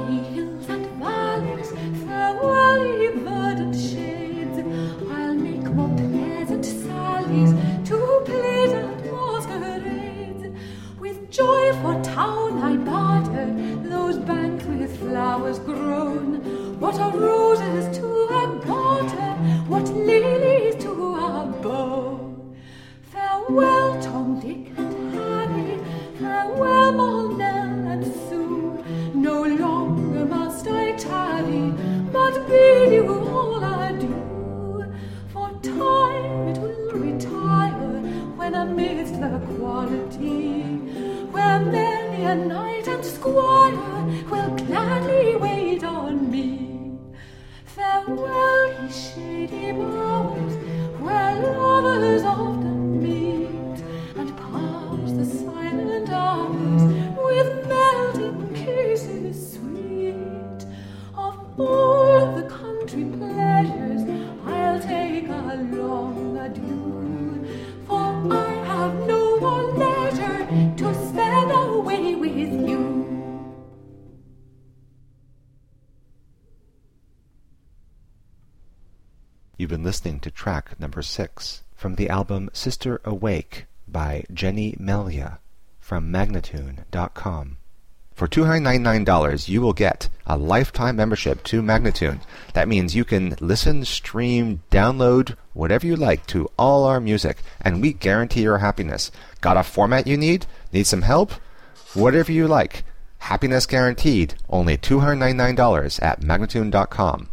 ye hills and valleys, farewell, ye verdant shades. I'll make more pleasant sallies to pleasant masquerades. With joy for town I barter those banks with flowers grown. What are roses to a garter? What lilies to a bow? Farewell, Tom, Dick, and Harry. Farewell, Moll, Nell, and Sue. No longer must I tarry, but bid you all adieu. For time it will retire when amidst the quality, where many a knight and squire will gladly wait on me. Farewell, ye shady bowers, where lovers often meet, and pass the silent hours with melting kisses sweet. Of all the country pleasures, I'll take a long adieu, for I have no more leisure to spend away with you. You've been listening to track number 6 from the album Sister Awake by Jenny Melia from Magnatune.com. For $299, you will get a lifetime membership to Magnatune. That means you can listen, stream, download, whatever you like to all our music, and we guarantee your happiness. Got a format you need? Need some help? Whatever you like. Happiness guaranteed. Only $299 at Magnatune.com.